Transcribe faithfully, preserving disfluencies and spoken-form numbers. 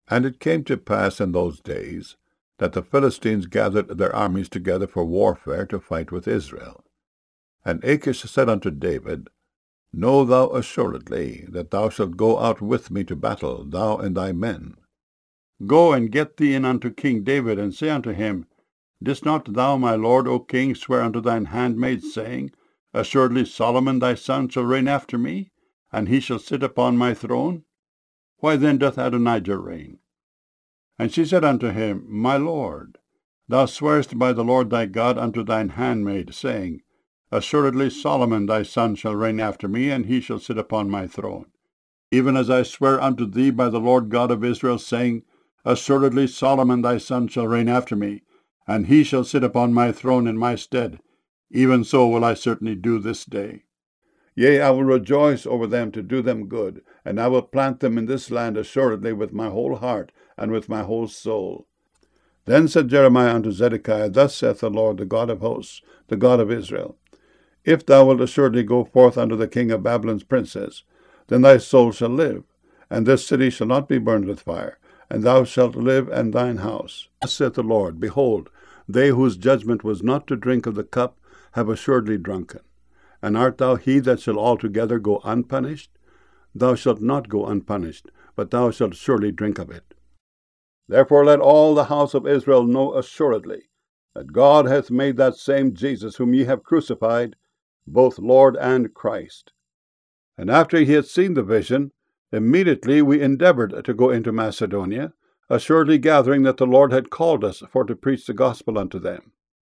And it came to pass in those days that the Philistines gathered their armies together for warfare to fight with Israel. And Achish said unto David, Know thou assuredly that thou shalt go out with me to battle, thou and thy men. Go and get thee in unto King David, and say unto him, Didst not thou, my lord, O king, swear unto thine handmaid, saying, Assuredly Solomon thy son shall reign after me, and he shall sit upon my throne? Why then doth Adonijah reign? And she said unto him, My lord, thou swearest by the Lord thy God unto thine handmaid, saying, Assuredly Solomon thy son shall reign after me, and he shall sit upon my throne. Even as I swear unto thee by the Lord God of Israel, saying, Assuredly Solomon thy son shall reign after me, and he shall sit upon my throne in my stead. Even so will I certainly do this day. Yea, I will rejoice over them to do them good, and I will plant them in this land assuredly with my whole heart and with my whole soul. Then said Jeremiah unto Zedekiah, Thus saith the Lord, the God of hosts, the God of Israel, If thou wilt assuredly go forth unto the king of Babylon's princes, then thy soul shall live, and this city shall not be burned with fire, and thou shalt live and thine house. Thus saith the Lord, Behold, they whose judgment was not to drink of the cup have assuredly drunken. And art thou he that shall altogether go unpunished? Thou shalt not go unpunished, but thou shalt surely drink of it. Therefore let all the house of Israel know assuredly that God hath made that same Jesus whom ye have crucified, both Lord and Christ. And after he had seen the vision, immediately we endeavored to go into Macedonia, assuredly gathering that the Lord had called us for to preach the gospel unto them.